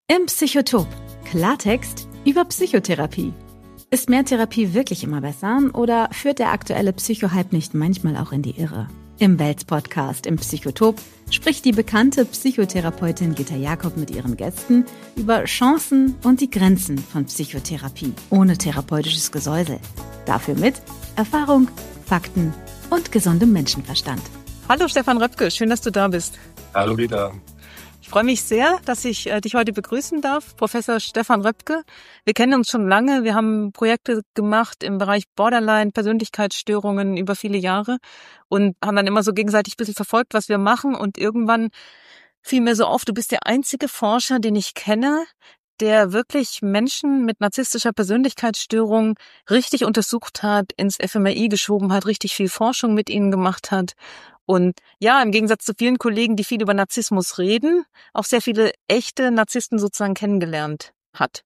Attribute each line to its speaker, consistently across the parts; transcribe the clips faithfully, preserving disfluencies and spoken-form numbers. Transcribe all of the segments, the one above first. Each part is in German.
Speaker 1: Im Psychotop. Klartext über Psychotherapie. Ist mehr Therapie wirklich immer besser oder führt der aktuelle Psychohype nicht manchmal auch in die Irre? Im Welts-Podcast im Psychotop spricht die bekannte Psychotherapeutin Gitta Jakob mit ihren Gästen über Chancen und die Grenzen von Psychotherapie ohne therapeutisches Gesäusel. Dafür mit Erfahrung, Fakten und gesundem Menschenverstand.
Speaker 2: Hallo Stefan Röpke, schön, dass du da bist.
Speaker 3: Hallo Gitta.
Speaker 2: Ich freue mich sehr, dass ich äh, dich heute begrüßen darf, Professor Stefan Röpke. Wir kennen uns schon lange, wir haben Projekte gemacht im Bereich Borderline, Persönlichkeitsstörungen über viele Jahre und haben dann immer so gegenseitig ein bisschen verfolgt, was wir machen. Und irgendwann fiel mir so auf, du bist der einzige Forscher, den ich kenne, der wirklich Menschen mit narzisstischer Persönlichkeitsstörung richtig untersucht hat, ins F M R I geschoben hat, richtig viel Forschung mit ihnen gemacht hat. Und ja, im Gegensatz zu vielen Kollegen, die viel über Narzissmus reden, auch sehr viele echte Narzissten sozusagen kennengelernt hat.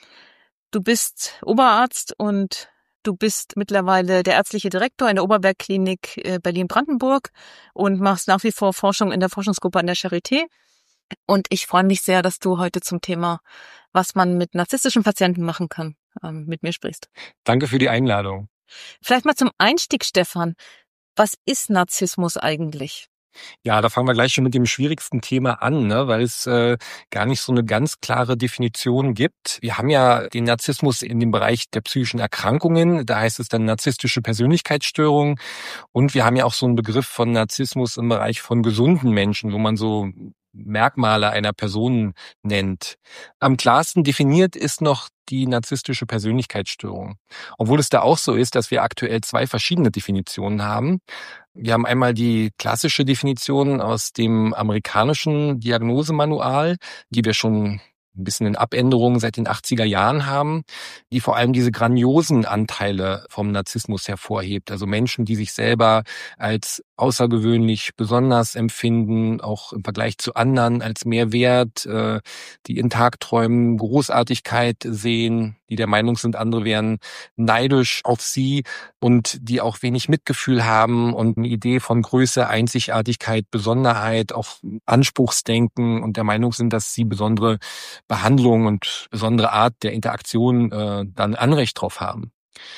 Speaker 2: Du bist Oberarzt und du bist mittlerweile der ärztliche Direktor in der Oberberg-Klinik Berlin-Brandenburg und machst nach wie vor Forschung in der Forschungsgruppe an der Charité. Und ich freue mich sehr, dass du heute zum Thema, was man mit narzisstischen Patienten machen kann, mit mir sprichst.
Speaker 3: Danke für die Einladung.
Speaker 2: Vielleicht mal zum Einstieg, Stefan. Was ist Narzissmus eigentlich?
Speaker 3: Ja, da fangen wir gleich schon mit dem schwierigsten Thema an, ne? Weil es äh, gar nicht so eine ganz klare Definition gibt. Wir haben ja den Narzissmus in dem Bereich der psychischen Erkrankungen, da heißt es dann narzisstische Persönlichkeitsstörung. Und wir haben ja auch so einen Begriff von Narzissmus im Bereich von gesunden Menschen, wo man so Merkmale einer Person nennt. Am klarsten definiert ist noch die narzisstische Persönlichkeitsstörung. Obwohl es da auch so ist, dass wir aktuell zwei verschiedene Definitionen haben. Wir haben einmal die klassische Definition aus dem amerikanischen Diagnosemanual, die wir schon ein bisschen in Abänderungen seit den achtziger Jahren haben, die vor allem diese grandiosen Anteile vom Narzissmus hervorhebt. Also Menschen, die sich selber als außergewöhnlich besonders empfinden, auch im Vergleich zu anderen als Mehrwert, die in Tagträumen Großartigkeit sehen, die der Meinung sind, andere wären neidisch auf sie und die auch wenig Mitgefühl haben und eine Idee von Größe, Einzigartigkeit, Besonderheit, auch Anspruchsdenken und der Meinung sind, dass sie besondere Behandlung und besondere Art der Interaktion äh, dann Anrecht drauf haben.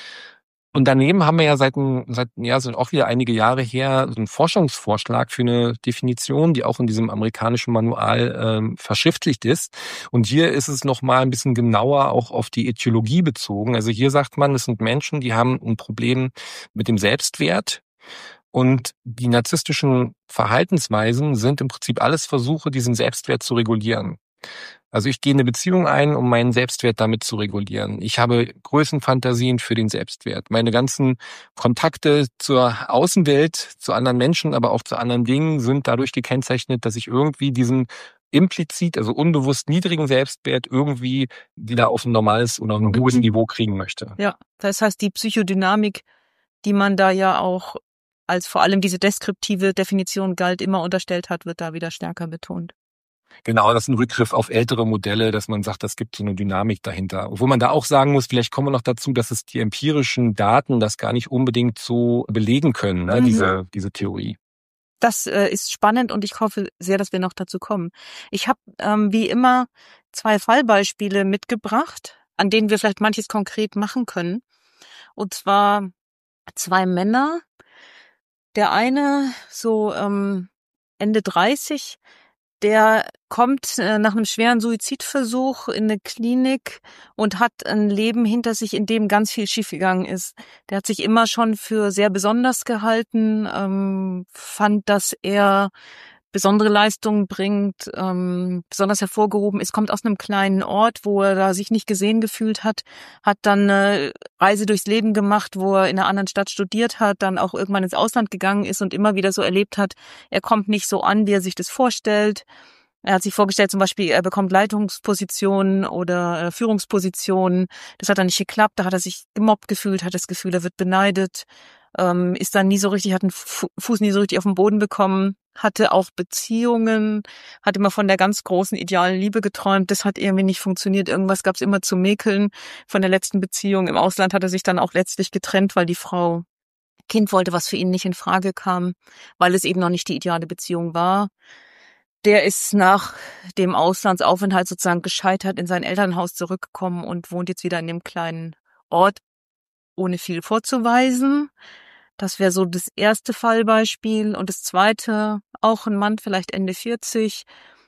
Speaker 3: Und daneben haben wir ja seit, seit ja, sind auch wieder einige Jahre her so einen Forschungsvorschlag für eine Definition, die auch in diesem amerikanischen Manual äh, verschriftlicht ist. Und hier ist es nochmal ein bisschen genauer auch auf die Ätiologie bezogen. Also hier sagt man, es sind Menschen, die haben ein Problem mit dem Selbstwert. Und die narzisstischen Verhaltensweisen sind im Prinzip alles Versuche, diesen Selbstwert zu regulieren. Also ich gehe in eine Beziehung ein, um meinen Selbstwert damit zu regulieren. Ich habe Größenfantasien für den Selbstwert. Meine ganzen Kontakte zur Außenwelt, zu anderen Menschen, aber auch zu anderen Dingen sind dadurch gekennzeichnet, dass ich irgendwie diesen implizit, also unbewusst niedrigen Selbstwert irgendwie wieder auf ein normales oder ein hohes Niveau kriegen möchte.
Speaker 2: Ja, das heißt, die Psychodynamik, die man da ja auch als vor allem diese deskriptive Definition galt, immer unterstellt hat, wird da wieder stärker betont.
Speaker 3: Genau, das ist ein Rückgriff auf ältere Modelle, dass man sagt, das gibt so eine Dynamik dahinter. Obwohl man da auch sagen muss, vielleicht kommen wir noch dazu, dass es die empirischen Daten das gar nicht unbedingt so belegen können, ne, mhm. diese, diese Theorie.
Speaker 2: Das äh, ist spannend und ich hoffe sehr, dass wir noch dazu kommen. Ich habe ähm, wie immer zwei Fallbeispiele mitgebracht, an denen wir vielleicht manches konkret machen können. Und zwar zwei Männer. Der eine so ähm, Ende dreißig, der kommt äh, nach einem schweren Suizidversuch in eine Klinik und hat ein Leben hinter sich, in dem ganz viel schiefgegangen ist. Der hat sich immer schon für sehr besonders gehalten, ähm, fand, dass er besondere Leistungen bringt, ähm, besonders hervorgehoben ist, kommt aus einem kleinen Ort, wo er da sich nicht gesehen gefühlt hat, hat dann eine Reise durchs Leben gemacht, wo er in einer anderen Stadt studiert hat, dann auch irgendwann ins Ausland gegangen ist und immer wieder so erlebt hat, er kommt nicht so an, wie er sich das vorstellt. Er hat sich vorgestellt, zum Beispiel, er bekommt Leitungspositionen oder äh, Führungspositionen. Das hat dann nicht geklappt, da hat er sich gemobbt gefühlt, hat das Gefühl, er wird beneidet, ähm, ist dann nie so richtig, hat den Fu- Fuß nie so richtig auf den Boden bekommen, hatte auch Beziehungen, hat immer von der ganz großen idealen Liebe geträumt. Das hat irgendwie nicht funktioniert. Irgendwas gab es immer zu mäkeln von der letzten Beziehung. Im Ausland hat er sich dann auch letztlich getrennt, weil die Frau Kind wollte, was für ihn nicht in Frage kam, weil es eben noch nicht die ideale Beziehung war. Der ist nach dem Auslandsaufenthalt sozusagen gescheitert in sein Elternhaus zurückgekommen und wohnt jetzt wieder in dem kleinen Ort, ohne viel vorzuweisen. Das wäre so das erste Fallbeispiel. Und das zweite, auch ein Mann, vielleicht Ende vierzig,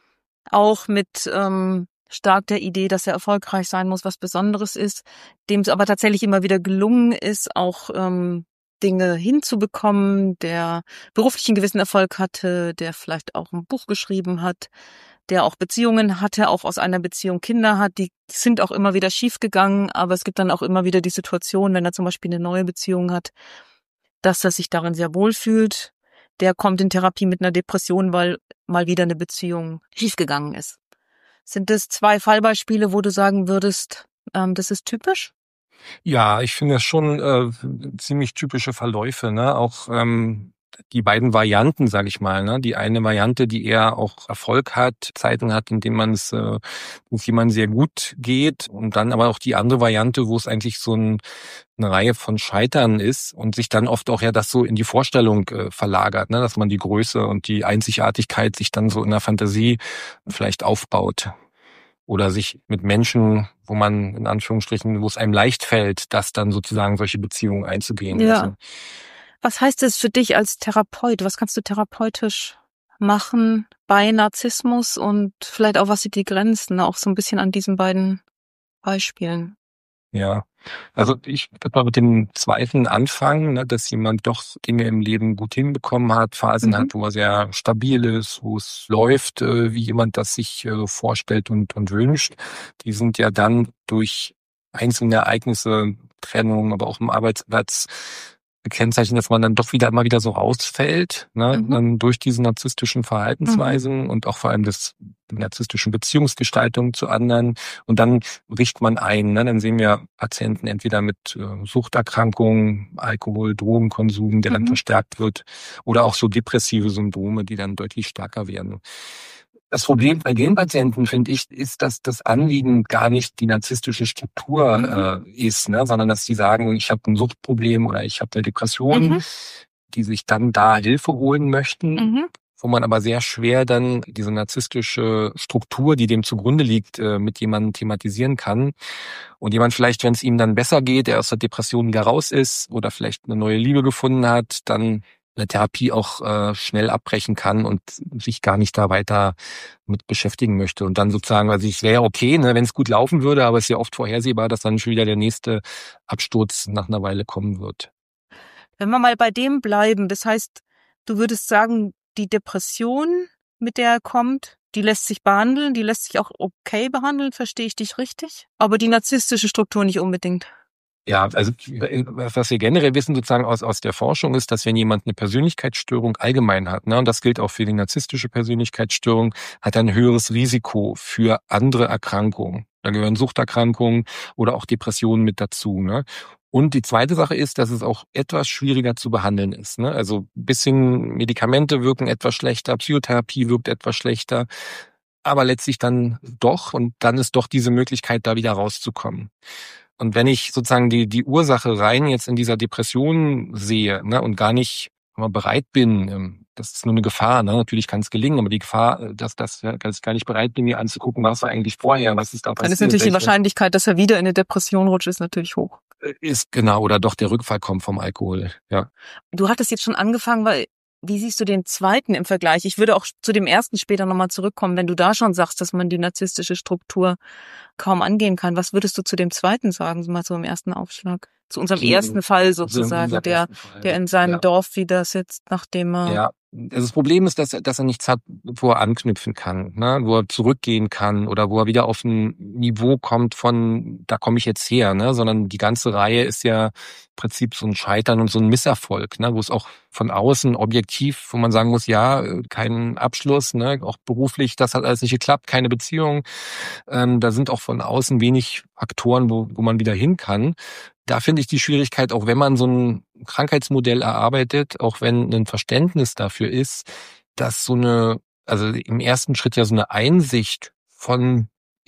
Speaker 2: auch mit ähm, stark der Idee, dass er erfolgreich sein muss, was Besonderes ist, dem es aber tatsächlich immer wieder gelungen ist, auch ähm, Dinge hinzubekommen, der beruflichen gewissen Erfolg hatte, der vielleicht auch ein Buch geschrieben hat, der auch Beziehungen hatte, auch aus einer Beziehung Kinder hat, die sind auch immer wieder schiefgegangen, aber es gibt dann auch immer wieder die Situation, wenn er zum Beispiel eine neue Beziehung hat, dass er sich darin sehr wohl fühlt. Der kommt in Therapie mit einer Depression, weil mal wieder eine Beziehung schiefgegangen ist. Sind das zwei Fallbeispiele, wo du sagen würdest, ähm, das ist typisch?
Speaker 3: Ja, ich finde das schon äh, ziemlich typische Verläufe, ne? Auch ähm, die beiden Varianten, sage ich mal, ne? Die eine Variante, die eher auch Erfolg hat, Zeiten hat, in denen man es, äh, wo es jemandem sehr gut geht, und dann aber auch die andere Variante, wo es eigentlich so ein, eine Reihe von Scheitern ist und sich dann oft auch ja das so in die Vorstellung äh, verlagert, ne? Dass man die Größe und die Einzigartigkeit sich dann so in der Fantasie vielleicht aufbaut. Oder sich mit Menschen, wo man in Anführungsstrichen, wo es einem leicht fällt, das dann sozusagen solche Beziehungen einzugehen.
Speaker 2: Ja.
Speaker 3: Also,
Speaker 2: Was heißt es für dich als Therapeut? Was kannst du therapeutisch machen bei Narzissmus und vielleicht auch, was sind die Grenzen, auch so ein bisschen an diesen beiden Beispielen?
Speaker 3: ja, also ich würde mal mit dem zweiten anfangen, ne, dass jemand doch Dinge im Leben gut hinbekommen hat, Phasen
Speaker 2: Mhm.
Speaker 3: hat, wo er sehr stabil ist, wo es läuft, äh, wie jemand das sich äh, vorstellt und, und wünscht. Die sind ja dann durch einzelne Ereignisse, Trennung, aber auch im Arbeitsplatz gekennzeichnet, dass man dann doch wieder immer wieder so rausfällt, ne,
Speaker 2: Mhm.
Speaker 3: dann durch diese narzisstischen Verhaltensweisen und auch vor allem das die narzisstischen Beziehungsgestaltung zu anderen. Und dann bricht man ein. Ne? Dann sehen wir Patienten entweder mit äh, Suchterkrankungen, Alkohol, Drogenkonsum, der dann
Speaker 2: Mhm.
Speaker 3: verstärkt wird, oder auch so depressive Symptome, die dann deutlich stärker werden. Das Problem bei den Patienten, finde ich, ist, dass das Anliegen gar nicht die narzisstische Struktur
Speaker 2: Mhm.
Speaker 3: äh, ist, ne? Sondern dass die sagen, ich habe ein Suchtproblem oder ich habe eine Depression,
Speaker 2: Mhm.
Speaker 3: die sich dann da Hilfe holen möchten,
Speaker 2: Mhm.
Speaker 3: wo man aber sehr schwer dann diese narzisstische Struktur, die dem zugrunde liegt, äh, mit jemandem thematisieren kann. Und jemand vielleicht, wenn es ihm dann besser geht, der aus der Depression wieder raus ist oder vielleicht eine neue Liebe gefunden hat, dann eine Therapie auch äh, schnell abbrechen kann und sich gar nicht da weiter mit beschäftigen möchte. Und dann sozusagen, also es wäre okay, ne, wenn es gut laufen würde, aber es ist ja oft vorhersehbar, dass dann schon wieder der nächste Absturz nach einer Weile kommen wird.
Speaker 2: Wenn wir mal bei dem bleiben, das heißt, du würdest sagen, die Depression, mit der er kommt, die lässt sich behandeln, die lässt sich auch okay behandeln, verstehe ich dich richtig? Aber die narzisstische Struktur nicht unbedingt.
Speaker 3: Ja, also was wir generell wissen sozusagen aus aus der Forschung ist, dass wenn jemand eine Persönlichkeitsstörung allgemein hat, ne, und das gilt auch für die narzisstische Persönlichkeitsstörung, hat er ein höheres Risiko für andere Erkrankungen. Da gehören Suchterkrankungen oder auch Depressionen mit dazu. Ne? Und die zweite Sache ist, dass es auch etwas schwieriger zu behandeln ist. Ne? Also ein bisschen Medikamente wirken etwas schlechter, Psychotherapie wirkt etwas schlechter, aber letztlich dann doch, und dann ist doch diese Möglichkeit, da wieder rauszukommen. Und wenn ich sozusagen die die Ursache rein jetzt in dieser Depression sehe, ne, und gar nicht mal bereit bin, ähm, das ist nur eine Gefahr, ne? Natürlich kann es gelingen, aber die Gefahr, äh, dass dass ja, dass ich gar nicht bereit bin, mir anzugucken, was war eigentlich vorher, was ist da
Speaker 2: Dann ist
Speaker 3: passiert,
Speaker 2: natürlich die
Speaker 3: welche-
Speaker 2: Wahrscheinlichkeit, dass er wieder in eine Depression rutscht, ist natürlich hoch.
Speaker 3: äh, ist genau, oder doch der Rückfall kommt vom Alkohol. Ja.
Speaker 2: Du hattest jetzt schon angefangen, weil wie siehst du den zweiten im Vergleich? Ich würde auch zu dem ersten später nochmal zurückkommen, wenn du da schon sagst, dass man die narzisstische Struktur kaum angehen kann. Was würdest du zu dem zweiten sagen, so mal so im ersten Aufschlag? Zu unserem
Speaker 3: Zu-
Speaker 2: ersten Fall
Speaker 3: Also in
Speaker 2: sozusagen,
Speaker 3: unserem
Speaker 2: der,
Speaker 3: ersten Fall.
Speaker 2: der in seinem
Speaker 3: Ja.
Speaker 2: Dorf wieder sitzt, nachdem er...
Speaker 3: Ja, also das Problem ist, dass er, dass er nichts hat, wo er anknüpfen kann, ne? Wo er zurückgehen kann oder wo er wieder auf ein Niveau kommt von, da komme ich jetzt her, ne? Sondern die ganze Reihe ist ja im Prinzip so ein Scheitern und so ein Misserfolg, ne? Wo es auch von außen objektiv, wo man sagen muss, ja, kein Abschluss, ne? Auch beruflich, das hat alles nicht geklappt, keine Beziehung. Ähm, da sind auch von außen wenig Faktoren, wo, wo man wieder hin kann. Da finde ich die Schwierigkeit, auch wenn man so ein Krankheitsmodell erarbeitet, auch wenn ein Verständnis dafür ist, dass so eine, also im ersten Schritt ja so eine Einsicht von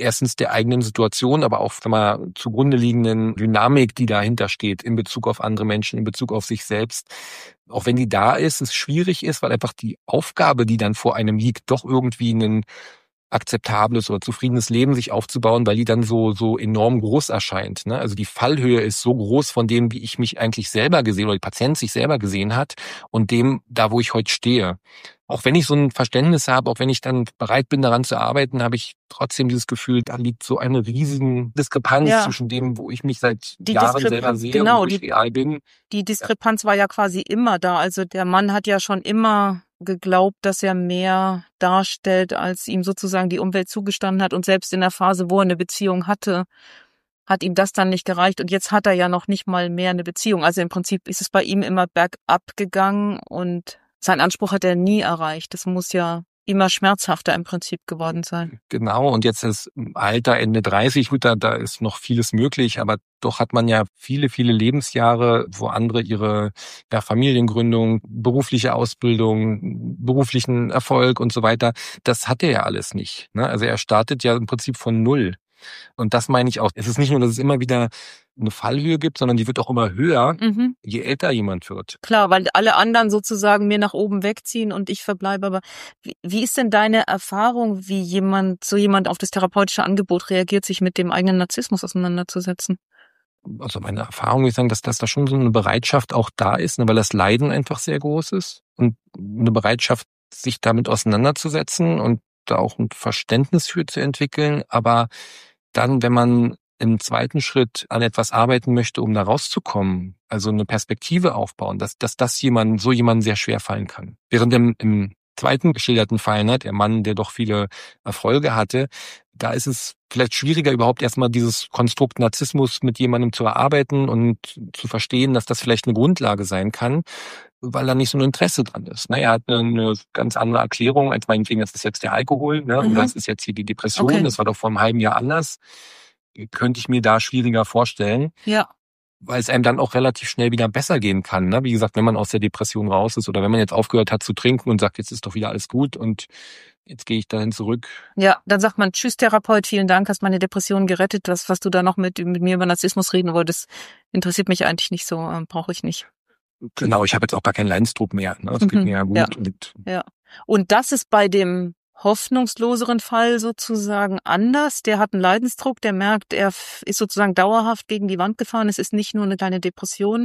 Speaker 3: erstens der eigenen Situation, aber auch von einer zugrunde liegenden Dynamik, die dahinter steht, in Bezug auf andere Menschen, in Bezug auf sich selbst. Auch wenn die da ist, es schwierig ist, weil einfach die Aufgabe, die dann vor einem liegt, doch irgendwie ein akzeptables oder zufriedenes Leben sich aufzubauen, weil die dann so so enorm groß erscheint. Ne? Also die Fallhöhe ist so groß von dem, wie ich mich eigentlich selber gesehen oder die Patient sich selber gesehen hat und dem, da wo ich heute stehe. Auch wenn ich so ein Verständnis habe, auch wenn ich dann bereit bin, daran zu arbeiten, habe ich trotzdem dieses Gefühl, da liegt so eine riesige Diskrepanz
Speaker 2: Ja.
Speaker 3: zwischen dem, wo ich mich seit
Speaker 2: Die
Speaker 3: Jahren
Speaker 2: Diskrepanz,
Speaker 3: selber sehe
Speaker 2: genau,
Speaker 3: und wo ich
Speaker 2: die-
Speaker 3: real bin.
Speaker 2: Die Diskrepanz war ja quasi immer da. Also der Mann hat ja schon immer geglaubt, dass er mehr darstellt, als ihm sozusagen die Umwelt zugestanden hat. Und selbst in der Phase, wo er eine Beziehung hatte, hat ihm das dann nicht gereicht. Und jetzt hat er ja noch nicht mal mehr eine Beziehung. Also im Prinzip ist es bei ihm immer bergab gegangen und seinen Anspruch hat er nie erreicht. Das muss ja immer schmerzhafter im Prinzip geworden sein.
Speaker 3: Genau, und jetzt ist Alter Ende dreißig, gut, da, da ist noch vieles möglich, aber doch hat man ja viele, viele Lebensjahre, wo andere ihre ja, Familiengründung, berufliche Ausbildung, beruflichen Erfolg und so weiter, das hat er ja alles nicht. Ne? Also er startet ja im Prinzip von Null. Und das meine ich auch. Es ist nicht nur, dass es immer wieder eine Fallhöhe gibt, sondern die wird auch immer höher,
Speaker 2: Mhm.
Speaker 3: je älter jemand wird.
Speaker 2: Klar, weil alle anderen sozusagen mir nach oben wegziehen und ich verbleibe. Aber wie, wie ist denn deine Erfahrung, wie jemand, so jemand auf das therapeutische Angebot reagiert, sich mit dem eigenen Narzissmus auseinanderzusetzen?
Speaker 3: Also meine Erfahrung ist sagen, dass, dass da schon so eine Bereitschaft auch da ist, ne, weil das Leiden einfach sehr groß ist und eine Bereitschaft, sich damit auseinanderzusetzen und da auch ein Verständnis für zu entwickeln. Aber dann, wenn man im zweiten Schritt an etwas arbeiten möchte, um da rauszukommen, also eine Perspektive aufbauen, dass, dass das jemand, so jemandem sehr schwer fallen kann. Während im, im zweiten geschilderten Fall, ne, der Mann, der doch viele Erfolge hatte, da ist es vielleicht schwieriger, überhaupt erstmal dieses Konstrukt Narzissmus mit jemandem zu erarbeiten und zu verstehen, dass das vielleicht eine Grundlage sein kann, weil da nicht so ein Interesse dran ist. Ne, er hat eine ganz andere Erklärung, als meinetwegen, das ist jetzt der Alkohol, ne,
Speaker 2: Mhm.
Speaker 3: und das ist jetzt hier die Depression,
Speaker 2: Okay.
Speaker 3: das war doch vor einem halben Jahr anders. Könnte ich mir da schwieriger vorstellen,
Speaker 2: Ja.
Speaker 3: weil es einem dann auch relativ schnell wieder besser gehen kann. Ne? Wie gesagt, wenn man aus der Depression raus ist oder wenn man jetzt aufgehört hat zu trinken und sagt, jetzt ist doch wieder alles gut und jetzt gehe ich dahin zurück.
Speaker 2: Ja, dann sagt man, tschüss Therapeut, vielen Dank, hast meine Depression gerettet. Das, was du da noch mit, mit mir über Narzissmus reden wolltest, interessiert mich eigentlich nicht so, äh, brauche ich nicht.
Speaker 3: Genau, ich habe jetzt auch gar keinen Leidensdruck mehr. Ne? Es geht
Speaker 2: Mhm.
Speaker 3: mir ja gut.
Speaker 2: Ja.
Speaker 3: Und
Speaker 2: Ja. Und das ist bei dem hoffnungsloseren Fall sozusagen anders. Der hat einen Leidensdruck, der merkt, er f- ist sozusagen dauerhaft gegen die Wand gefahren. Es ist nicht nur eine kleine Depression,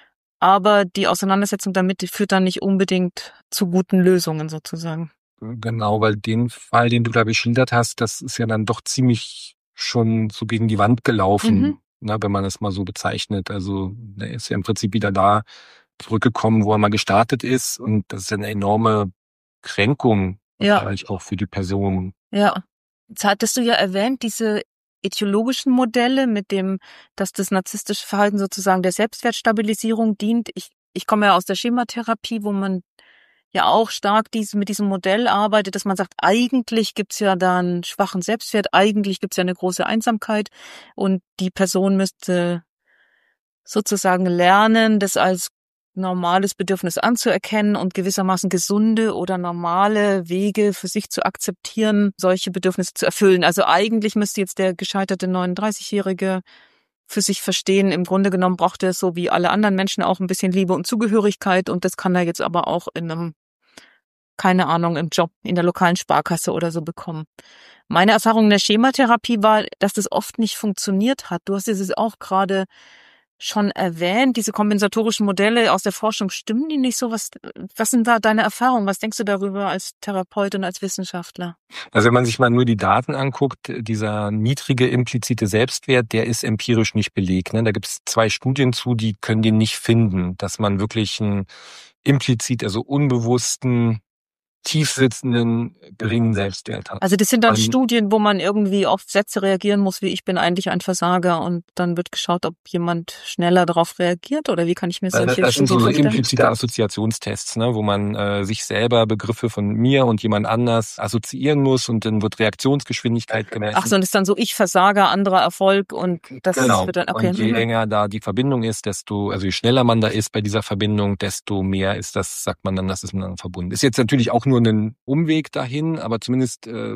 Speaker 2: aber die Auseinandersetzung damit die führt dann nicht unbedingt zu guten Lösungen sozusagen.
Speaker 3: genau, weil den Fall, den du da geschildert hast, das ist ja dann doch ziemlich schon so gegen die Wand gelaufen,
Speaker 2: Mhm.
Speaker 3: ne, wenn man es mal so bezeichnet. Also er ist ja im Prinzip wieder da zurückgekommen, wo er mal gestartet ist. Und das ist eine enorme Kränkung,
Speaker 2: Ja.
Speaker 3: wahrscheinlich auch für die Person.
Speaker 2: Ja. Jetzt hattest du ja erwähnt, diese etiologischen Modelle mit dem, dass das narzisstische Verhalten sozusagen der Selbstwertstabilisierung dient. Ich, ich komme ja aus der Schematherapie, wo man ja auch stark diese, mit diesem Modell arbeitet, dass man sagt, eigentlich gibt's ja da einen schwachen Selbstwert, eigentlich gibt's ja eine große Einsamkeit und die Person müsste sozusagen lernen, das als normales Bedürfnis anzuerkennen und gewissermaßen gesunde oder normale Wege für sich zu akzeptieren, solche Bedürfnisse zu erfüllen. Also eigentlich müsste jetzt der gescheiterte neununddreißigjährige für sich verstehen, im Grunde genommen braucht er so wie alle anderen Menschen auch ein bisschen Liebe und Zugehörigkeit und das kann er jetzt aber auch in einem, keine Ahnung, im Job in der lokalen Sparkasse oder so bekommen. Meine Erfahrung in der Schematherapie war, dass das oft nicht funktioniert hat. Du hast es auch gerade schon erwähnt, diese kompensatorischen Modelle aus der Forschung, stimmen die nicht so? Was, was sind da deine Erfahrungen? Was denkst du darüber als Therapeut und als Wissenschaftler?
Speaker 3: Also wenn man sich mal nur die Daten anguckt, dieser niedrige implizite Selbstwert, der ist empirisch nicht belegt. Ne? Da gibt es zwei Studien zu, die können den nicht finden, dass man wirklich einen implizit, also unbewussten, tiefsitzenden, geringen Selbstwert hat.
Speaker 2: Also das sind dann
Speaker 3: Ähm,
Speaker 2: Studien, wo man irgendwie auf Sätze reagieren muss, wie ich bin eigentlich ein Versager und dann wird geschaut, ob jemand schneller darauf reagiert oder wie kann ich mir
Speaker 3: Das,
Speaker 2: solche
Speaker 3: das sind so
Speaker 2: Studien vorstellen?
Speaker 3: implizite Assoziationstests, ne, wo man äh, sich selber Begriffe von mir und jemand anders assoziieren muss und dann wird Reaktionsgeschwindigkeit gemessen.
Speaker 2: Ach so, und ist dann so ich Versager, anderer Erfolg und das
Speaker 3: Genau.
Speaker 2: wird dann, okay.
Speaker 3: Und je
Speaker 2: mhm.
Speaker 3: länger da die Verbindung ist, desto, also je schneller man da ist bei dieser Verbindung, desto mehr ist das, sagt man dann, das ist miteinander verbunden. Ist jetzt natürlich auch nur ein Umweg dahin, aber zumindest äh,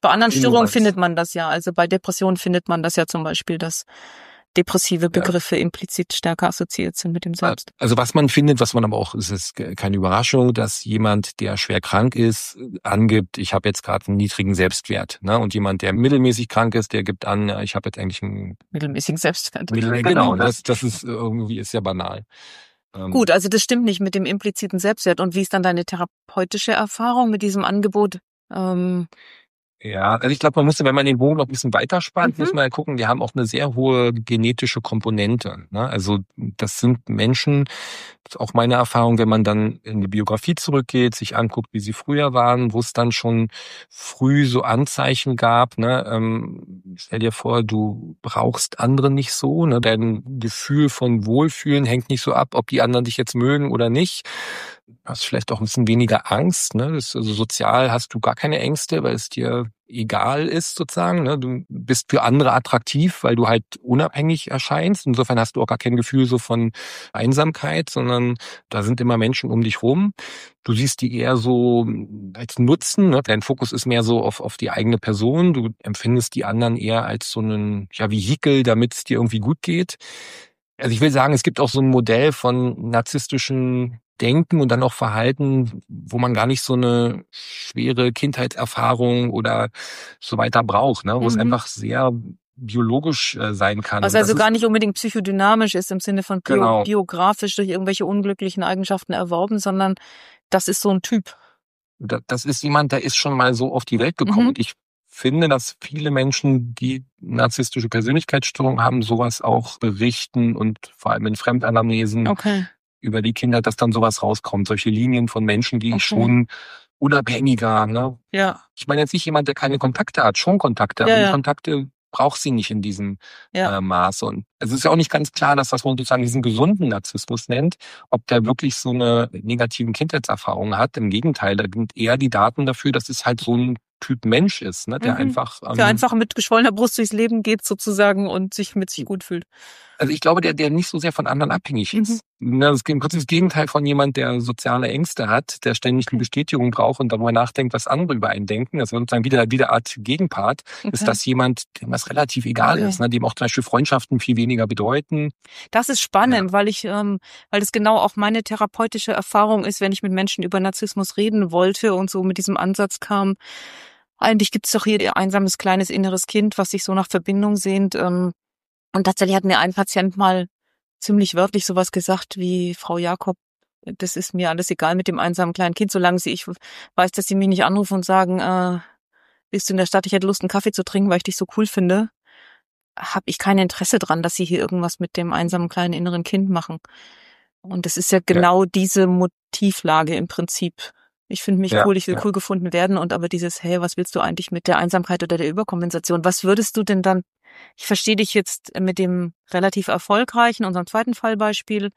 Speaker 2: Bei anderen Störungen findet man das ja. Also bei Depressionen findet man das ja zum Beispiel, dass depressive Begriffe ja. implizit stärker assoziiert sind mit dem Selbst.
Speaker 3: Also was man findet, was man aber auch, es ist keine Überraschung, dass jemand, der schwer krank ist, angibt, ich habe jetzt gerade einen niedrigen Selbstwert. Ne? Und jemand, der mittelmäßig krank ist, der gibt an, ich habe jetzt eigentlich einen
Speaker 2: mittelmäßigen Selbstwert.
Speaker 3: Mittel, genau, das, das ist irgendwie ist ja banal.
Speaker 2: Gut, also das stimmt nicht mit dem impliziten Selbstwert. Und wie ist dann deine therapeutische Erfahrung mit diesem Angebot? Ähm
Speaker 3: Ja, also ich glaube, man müsste, wenn man den Bogen noch ein bisschen weiter spannt,
Speaker 2: Mhm.
Speaker 3: muss man ja gucken, wir haben auch eine sehr hohe genetische Komponente. Ne? Also das sind Menschen, das ist auch meine Erfahrung, wenn man dann in die Biografie zurückgeht, sich anguckt, wie sie früher waren, wo es dann schon früh so Anzeichen gab. Ne? Ähm, stell dir vor, du brauchst andere nicht so. Ne? Dein Gefühl von Wohlfühlen hängt nicht so ab, ob die anderen dich jetzt mögen oder nicht. Du hast vielleicht auch ein bisschen weniger Angst. Ne? Das, also sozial hast du gar keine Ängste, weil es dir egal ist sozusagen. Ne? Du bist für andere attraktiv, weil du halt unabhängig erscheinst. Insofern hast du auch gar kein Gefühl so von Einsamkeit, sondern da sind immer Menschen um dich rum. Du siehst die eher so als Nutzen. Ne? Dein Fokus ist mehr so auf, auf die eigene Person. Du empfindest die anderen eher als so ein ja, Vehikel, damit es dir irgendwie gut geht. Also ich will sagen, es gibt auch so ein Modell von narzisstischen Denken und dann auch Verhalten, wo man gar nicht so eine schwere Kindheitserfahrung oder so weiter braucht, ne? Wo
Speaker 2: Mhm.
Speaker 3: es einfach sehr biologisch äh, sein kann.
Speaker 2: Was
Speaker 3: Und
Speaker 2: also
Speaker 3: das
Speaker 2: gar
Speaker 3: ist,
Speaker 2: nicht unbedingt psychodynamisch ist im Sinne von bio,
Speaker 3: Genau.
Speaker 2: biografisch durch irgendwelche unglücklichen Eigenschaften erworben, sondern das ist so ein Typ.
Speaker 3: da- das ist jemand, der ist schon mal so auf die Welt gekommen.
Speaker 2: Mhm.
Speaker 3: Und ich finde, dass viele Menschen, die narzisstische Persönlichkeitsstörung haben, sowas auch berichten und vor allem in Fremdanamnesen
Speaker 2: Okay.
Speaker 3: über die Kinder, dass dann sowas rauskommt. Solche Linien von Menschen, die
Speaker 2: Okay.
Speaker 3: schon unabhängiger, ne?
Speaker 2: Ja.
Speaker 3: Ich meine jetzt nicht jemand, der keine Kontakte hat, schon Kontakte,
Speaker 2: Ja,
Speaker 3: aber die
Speaker 2: ja.
Speaker 3: Kontakte braucht sie nicht in diesem
Speaker 2: Ja.
Speaker 3: äh, Maße. Und es ist ja auch nicht ganz klar, dass das man sozusagen diesen gesunden Narzissmus nennt, ob der wirklich so eine negativen Kindheitserfahrungen hat. Im Gegenteil, da sind eher die Daten dafür, dass es halt so ein Typ Mensch ist, ne, der
Speaker 2: Mhm.
Speaker 3: einfach... Ähm,
Speaker 2: Der einfach mit geschwollener Brust durchs Leben geht sozusagen und sich mit sich gut fühlt.
Speaker 3: Also ich glaube, der, der nicht so sehr von anderen abhängig
Speaker 2: Mhm.
Speaker 3: ist. Ne, das ist im Prinzip das Gegenteil von jemand, der soziale Ängste hat, der ständig die Bestätigung braucht und darüber nachdenkt, was andere über einen denken. Das ist sozusagen wieder, wieder Art Gegenpart.
Speaker 2: Okay.
Speaker 3: Ist das jemand, dem das relativ egal
Speaker 2: Okay.
Speaker 3: ist, ne, dem auch zum Beispiel Freundschaften viel weniger bedeuten.
Speaker 2: Das ist spannend, weil ich, ähm, weil das genau auch meine therapeutische Erfahrung ist, wenn ich mit Menschen über Narzissmus reden wollte und so mit diesem Ansatz kam. Eigentlich gibt es doch hier ihr einsames kleines inneres Kind, was sich so nach Verbindung sehnt. Ähm, und tatsächlich hat mir ein Patient mal ziemlich wörtlich sowas gesagt wie, Frau Jakob, das ist mir alles egal mit dem einsamen kleinen Kind, solange sie, ich weiß, dass sie mich nicht anrufen und sagen, äh, bist du in der Stadt, ich hätte Lust, einen Kaffee zu trinken, weil ich dich so cool finde, habe ich kein Interesse dran, dass sie hier irgendwas mit dem einsamen kleinen inneren Kind machen. Und das ist ja genau ja. diese Motivlage im Prinzip. Ich finde mich
Speaker 3: Ja,
Speaker 2: cool, ich will
Speaker 3: ja.
Speaker 2: cool gefunden werden und aber dieses, hey, was willst du eigentlich mit der Einsamkeit oder der Überkompensation? Was würdest du denn dann, ich verstehe dich jetzt mit dem relativ erfolgreichen, unserem zweiten Fallbeispiel,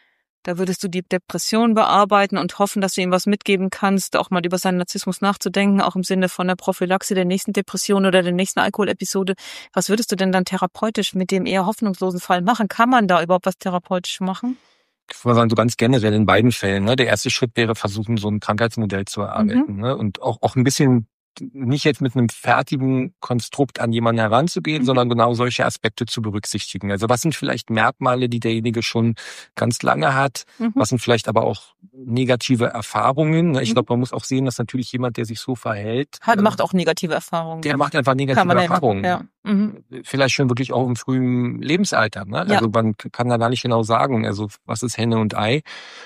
Speaker 2: da würdest du die Depression bearbeiten und hoffen, dass du ihm was mitgeben kannst, auch mal über seinen Narzissmus nachzudenken, auch im Sinne von der Prophylaxe der nächsten Depression oder der nächsten Alkoholepisode. Was würdest du denn dann therapeutisch mit dem eher hoffnungslosen Fall machen? Kann man da überhaupt was therapeutisch machen?
Speaker 3: Ich würde sagen, so ganz generell in beiden Fällen. Ne? Der erste Schritt wäre, versuchen, so ein Krankheitsmodell zu erarbeiten. Mhm. Ne? Und auch, auch ein bisschen nicht jetzt mit einem fertigen Konstrukt an jemanden heranzugehen, mhm. sondern genau solche Aspekte zu berücksichtigen. Also was sind vielleicht Merkmale, die derjenige schon ganz lange hat? Mhm. Was sind vielleicht aber auch negative Erfahrungen? Ich mhm. glaube, man muss auch sehen, dass natürlich jemand, der sich so verhält...
Speaker 2: Hat, macht auch negative Erfahrungen.
Speaker 3: Der macht einfach negative Erfahrungen.
Speaker 2: Ja. Mhm.
Speaker 3: Vielleicht schon wirklich auch im frühen Lebensalter. Ne?
Speaker 2: Ja.
Speaker 3: Also man kann da gar nicht genau sagen, also was ist Henne und Ei?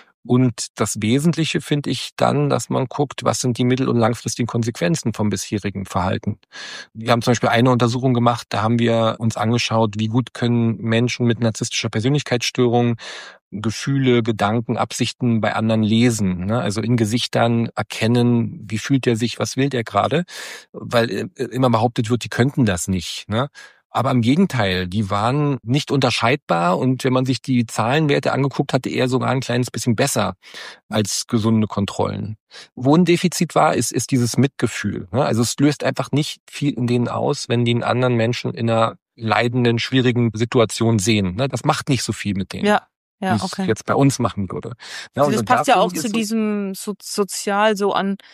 Speaker 3: Und das Wesentliche finde ich dann, dass man guckt, was sind die mittel- und langfristigen Konsequenzen vom bisherigen Verhalten. Wir haben zum Beispiel eine Untersuchung gemacht, da haben wir uns angeschaut, wie gut können Menschen mit narzisstischer Persönlichkeitsstörung Gefühle, Gedanken, Absichten bei anderen lesen. Ne? Also in Gesichtern erkennen, wie fühlt er sich, was will der gerade. Weil immer behauptet wird, die könnten das nicht. Ne? Aber im Gegenteil, die waren nicht unterscheidbar und wenn man sich die Zahlenwerte angeguckt hatte, eher sogar ein kleines bisschen besser als gesunde Kontrollen. Wo ein Defizit war, ist, ist dieses Mitgefühl. Also es löst einfach nicht viel in denen aus, wenn die einen anderen Menschen in einer leidenden, schwierigen Situation sehen. Das macht nicht so viel mit denen.
Speaker 2: Ja. Ja,
Speaker 3: wie
Speaker 2: okay.
Speaker 3: es jetzt bei uns machen würde. Ja,
Speaker 2: also das passt ja auch zu diesem so, sozial so an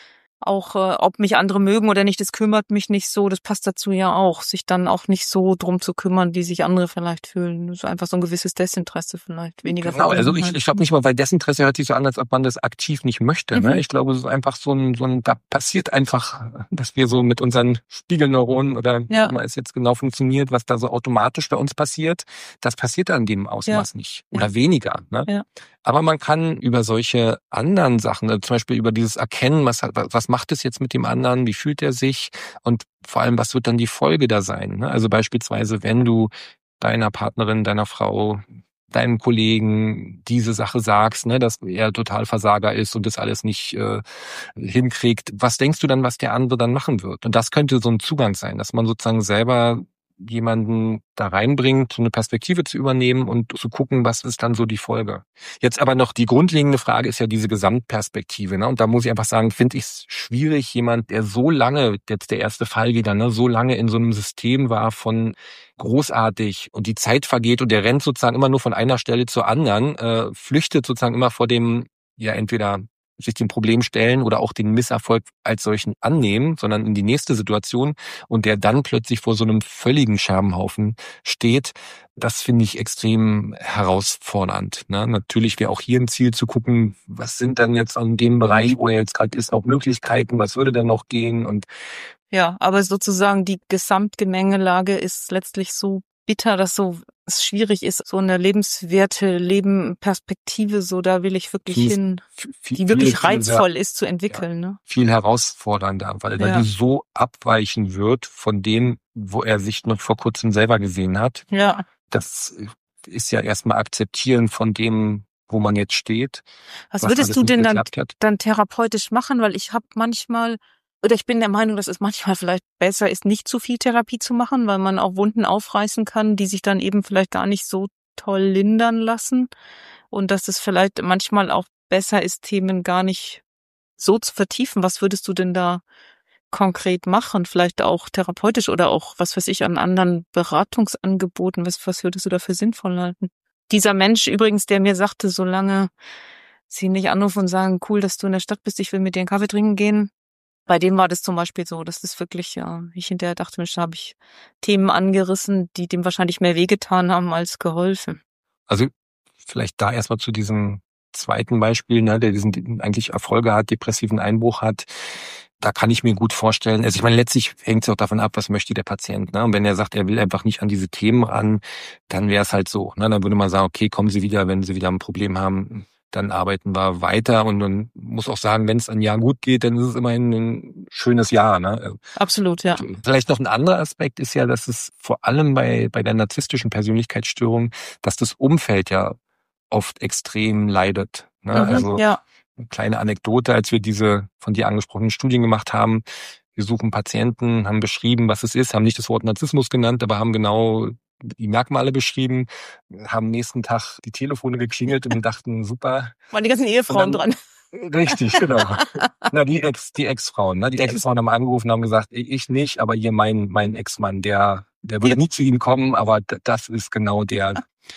Speaker 2: auch, äh, ob mich andere mögen oder nicht, das kümmert mich nicht so. Das passt dazu ja auch, sich dann auch nicht so drum zu kümmern, wie sich andere vielleicht fühlen. Das ist einfach so ein gewisses Desinteresse vielleicht, weniger
Speaker 3: Genau, also ich,
Speaker 2: Verbundenheit.
Speaker 3: ich glaube nicht mal, weil Desinteresse hört sich so an, als ob man das aktiv nicht möchte.
Speaker 2: Mhm.
Speaker 3: Ne? Ich glaube, es ist einfach so ein, so ein, da passiert einfach, dass wir so mit unseren Spiegelneuronen oder
Speaker 2: Ja.
Speaker 3: wie mal es jetzt genau funktioniert, was da so automatisch bei uns passiert, das passiert dann in dem Ausmaß
Speaker 2: Ja.
Speaker 3: nicht oder
Speaker 2: Ja.
Speaker 3: weniger. Ne?
Speaker 2: Ja.
Speaker 3: Aber man kann über solche anderen Sachen, also zum Beispiel über dieses Erkennen, was, was macht es jetzt mit dem anderen, wie fühlt er sich und vor allem, was wird dann die Folge da sein? Ne? Also beispielsweise, wenn du deiner Partnerin, deiner Frau, deinem Kollegen diese Sache sagst, ne, dass er Totalversager ist und das alles nicht äh, hinkriegt, was denkst du dann, was der andere dann machen wird? Und das könnte so ein Zugang sein, dass man sozusagen selber jemanden da reinbringt, so eine Perspektive zu übernehmen und zu gucken, was ist dann so die Folge. Jetzt aber noch die grundlegende Frage ist ja diese Gesamtperspektive, ne? Und da muss ich einfach sagen, finde ich es schwierig, jemand, der so lange, jetzt der erste Fall wieder, ne, so lange in so einem System war von großartig und die Zeit vergeht und der rennt sozusagen immer nur von einer Stelle zur anderen, äh, flüchtet sozusagen immer vor dem, ja entweder sich dem Problem stellen oder auch den Misserfolg als solchen annehmen, sondern in die nächste Situation und der dann plötzlich vor so einem völligen Scherbenhaufen steht, das finde ich extrem herausfordernd. Ne? Natürlich wäre auch hier ein Ziel zu gucken, was sind dann jetzt an dem Bereich, wo er jetzt gerade ist, auch Möglichkeiten, was würde denn noch gehen und
Speaker 2: Ja, aber sozusagen die Gesamtgemengelage ist letztlich so bitter, dass so es schwierig ist, so eine lebenswerte Lebenperspektive, so da will ich wirklich
Speaker 3: viel,
Speaker 2: hin,
Speaker 3: viel,
Speaker 2: die wirklich
Speaker 3: viel,
Speaker 2: reizvoll
Speaker 3: viel,
Speaker 2: ist zu entwickeln.
Speaker 3: ja,
Speaker 2: Ne?
Speaker 3: viel herausfordernder, weil, weil
Speaker 2: Ja.
Speaker 3: die so abweichen wird von dem, wo er sich noch vor kurzem selber gesehen hat.
Speaker 2: Ja.
Speaker 3: Das ist ja erstmal akzeptieren von dem, wo man jetzt steht.
Speaker 2: Was,
Speaker 3: was
Speaker 2: würdest
Speaker 3: alles
Speaker 2: du
Speaker 3: nicht
Speaker 2: denn dann,
Speaker 3: geklappt hat.
Speaker 2: dann therapeutisch machen? Weil ich habe manchmal, oder ich bin der Meinung, dass es manchmal vielleicht besser ist, nicht zu viel Therapie zu machen, weil man auch Wunden aufreißen kann, die sich dann eben vielleicht gar nicht so toll lindern lassen. Und dass es vielleicht manchmal auch besser ist, Themen gar nicht so zu vertiefen. Was würdest du denn da konkret machen? Vielleicht auch therapeutisch oder auch, was weiß ich, an anderen Beratungsangeboten. Was, was würdest du da für sinnvoll halten? Dieser Mensch übrigens, der mir sagte, solange sie nicht anrufen und sagen, cool, dass du in der Stadt bist, ich will mit dir einen Kaffee trinken gehen. Bei dem war das zum Beispiel so, dass das wirklich, ja, ich hinterher dachte, Mensch, da habe ich Themen angerissen, die dem wahrscheinlich mehr wehgetan haben als geholfen.
Speaker 3: Also vielleicht da erstmal zu diesem zweiten Beispiel, ne, der diesen eigentlich Erfolge hat, depressiven Einbruch hat. Da kann ich mir gut vorstellen, also ich meine, letztlich hängt es auch davon ab, was möchte der Patient. Ne? Und wenn er sagt, er will einfach nicht an diese Themen ran, dann wäre es halt so. Ne? Dann würde man sagen, okay, kommen Sie wieder, wenn Sie wieder ein Problem haben, dann arbeiten wir weiter. Und man muss auch sagen, wenn es ein Jahr gut geht, dann ist es immerhin ein schönes Jahr. Ne?
Speaker 2: Absolut, ja.
Speaker 3: Vielleicht noch ein anderer Aspekt ist ja, dass es vor allem bei bei der narzisstischen Persönlichkeitsstörung, dass das Umfeld ja oft extrem leidet. Ne?
Speaker 2: Mhm,
Speaker 3: also
Speaker 2: ja.
Speaker 3: Eine kleine Anekdote, als wir diese von dir angesprochenen Studien gemacht haben. Wir suchen Patienten, haben beschrieben, was es ist, haben nicht das Wort Narzissmus genannt, aber haben genau die Merkmale beschrieben, haben nächsten Tag die Telefone geklingelt und dachten, super.
Speaker 2: Waren die ganzen Ehefrauen
Speaker 3: dann,
Speaker 2: dran.
Speaker 3: Richtig, genau. Na, die Ex, die Ex-Frauen, ne? Die Ex-Frauen haben angerufen und haben gesagt, ich nicht, aber hier mein, mein Ex-Mann, der, der würde nie zu Ihnen kommen, aber das ist genau der.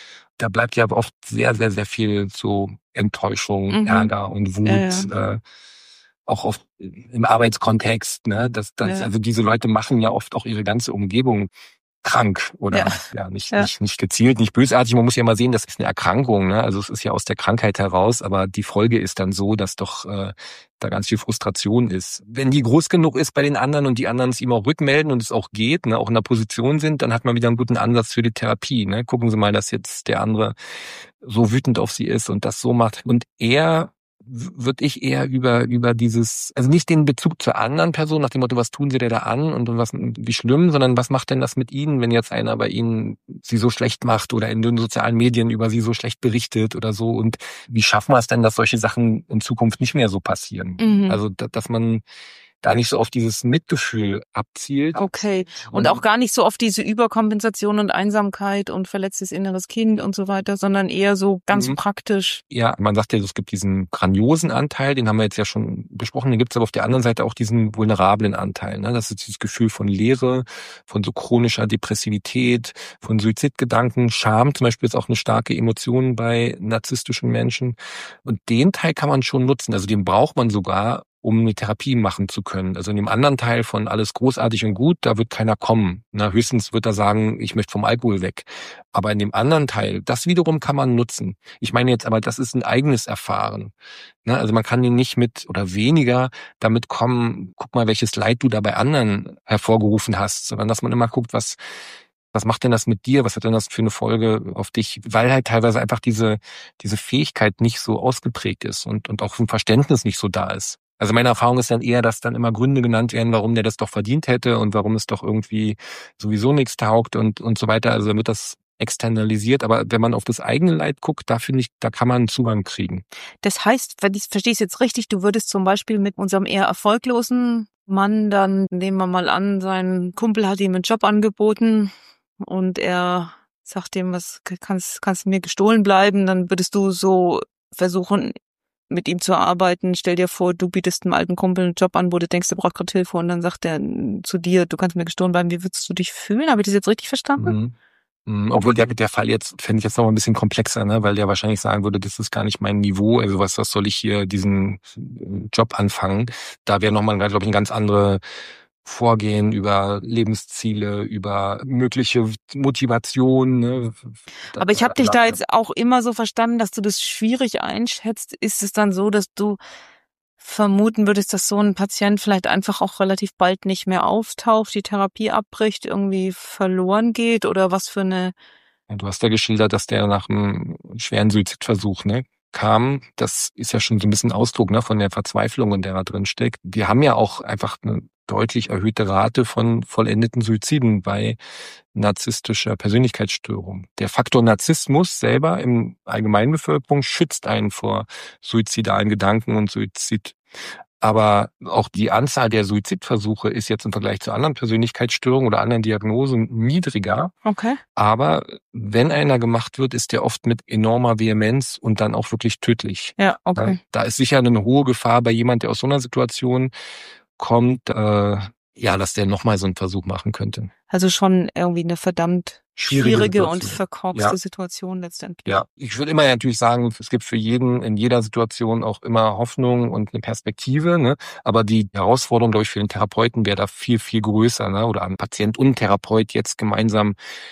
Speaker 3: Da bleibt ja oft sehr, sehr, sehr viel so Enttäuschung, mhm. Ärger und Wut, ja, ja. Äh, auch oft im Arbeitskontext, ne? Das, das, ja. Also diese Leute machen ja oft auch ihre ganze Umgebung krank oder ja, ja, nicht, ja. nicht nicht gezielt, nicht bösartig. Man muss ja mal sehen, das ist eine Erkrankung, ne? Also es ist ja aus der Krankheit heraus, aber die Folge ist dann so, dass doch äh, da ganz viel Frustration ist. Wenn die groß genug ist bei den anderen und die anderen es ihm auch rückmelden und es auch geht, ne, auch in der Position sind, dann hat man wieder einen guten Ansatz für die Therapie. Ne? Gucken Sie mal, dass jetzt der andere so wütend auf Sie ist und das so macht. Und er würde ich eher über über dieses, also nicht den Bezug zur anderen Person, nach dem Motto, was tun Sie denn da an und was wie schlimm, sondern was macht denn das mit Ihnen, wenn jetzt einer bei Ihnen Sie so schlecht macht oder in den sozialen Medien über Sie so schlecht berichtet oder so, und wie schaffen wir es denn, dass solche Sachen in Zukunft nicht mehr so passieren? Mhm. Also, dass man da nicht so auf dieses Mitgefühl abzielt.
Speaker 2: Okay. Und auch gar nicht so auf diese Überkompensation und Einsamkeit und verletztes inneres Kind und so weiter, sondern eher so ganz mhm. praktisch.
Speaker 3: Ja, man sagt ja, es gibt diesen grandiosen Anteil, den haben wir jetzt ja schon besprochen, den gibt es aber auf der anderen Seite auch diesen vulnerablen Anteil. Ne? Das ist dieses Gefühl von Leere, von so chronischer Depressivität, von Suizidgedanken. Scham zum Beispiel ist auch eine starke Emotion bei narzisstischen Menschen. Und den Teil kann man schon nutzen, also den braucht man sogar, um eine Therapie machen zu können. Also in dem anderen Teil von alles großartig und gut, da wird keiner kommen. Na, höchstens wird er sagen, ich möchte vom Alkohol weg. Aber in dem anderen Teil, das wiederum kann man nutzen. Ich meine jetzt aber, das ist ein eigenes Erfahren. Na, also man kann nicht mit oder weniger damit kommen, guck mal, welches Leid du da bei anderen hervorgerufen hast, sondern dass man immer guckt, was Was macht denn das mit dir? Was hat denn das für eine Folge auf dich? Weil halt teilweise einfach diese diese Fähigkeit nicht so ausgeprägt ist und und auch ein Verständnis nicht so da ist. Also meine Erfahrung ist dann eher, dass dann immer Gründe genannt werden, warum der das doch verdient hätte und warum es doch irgendwie sowieso nichts taugt und und so weiter. Also dann wird das externalisiert. Aber wenn man auf das eigene Leid guckt, da finde ich, da kann man einen Zugang kriegen.
Speaker 2: Das heißt, wenn ich verstehe es jetzt richtig, du würdest zum Beispiel mit unserem eher erfolglosen Mann dann, nehmen wir mal an, sein Kumpel hat ihm einen Job angeboten und er sagt ihm, was kannst, kannst mir gestohlen bleiben, dann würdest du so versuchen, mit ihm zu arbeiten. Stell dir vor, du bietest einem alten Kumpel einen Job an, wo du denkst, der braucht gerade Hilfe und dann sagt er zu dir, du kannst mir gestohlen bleiben. Wie würdest du dich fühlen? Habe ich das jetzt richtig verstanden?
Speaker 3: Mhm. Obwohl der, der Fall jetzt, fände ich jetzt noch mal ein bisschen komplexer, ne, weil der wahrscheinlich sagen würde, das ist gar nicht mein Niveau, also was, was soll ich hier diesen Job anfangen? Da wäre nochmal, glaube ich, ein ganz andere Vorgehen über Lebensziele, über mögliche Motivation. Ne?
Speaker 2: Aber ich habe dich da jetzt auch immer so verstanden, dass du das schwierig einschätzt. Ist es dann so, dass du vermuten würdest, dass so ein Patient vielleicht einfach auch relativ bald nicht mehr auftaucht, die Therapie abbricht, irgendwie verloren geht oder was für eine...
Speaker 3: Ja, du hast ja geschildert, dass der nach einem schweren Suizidversuch, ne, kam. Das ist ja schon so ein bisschen Ausdruck, ne, von der Verzweiflung, in der er drin steckt. Wir haben ja auch einfach eine deutlich erhöhte Rate von vollendeten Suiziden bei narzisstischer Persönlichkeitsstörung. Der Faktor Narzissmus selber im Allgemeinbevölkerung schützt einen vor suizidalen Gedanken und Suizid. Aber auch die Anzahl der Suizidversuche ist jetzt im Vergleich zu anderen Persönlichkeitsstörungen oder anderen Diagnosen niedriger.
Speaker 2: Okay.
Speaker 3: Aber wenn einer gemacht wird, ist der oft mit enormer Vehemenz und dann auch wirklich tödlich.
Speaker 2: Ja, okay.
Speaker 3: Da ist sicher eine hohe Gefahr bei jemand, der aus so einer Situation kommt, äh, ja, dass der nochmal so einen Versuch machen könnte.
Speaker 2: Also schon irgendwie eine verdammt schwierige, schwierige und verkorkste
Speaker 3: ja.
Speaker 2: Situation letztendlich.
Speaker 3: Ja, ich würde immer natürlich sagen, es gibt für jeden in jeder Situation auch immer Hoffnung und eine Perspektive, ne? Aber die Herausforderung, glaube ich, für den Therapeuten wäre da viel, viel größer, ne? Oder an Patient und Therapeut jetzt gemeinsam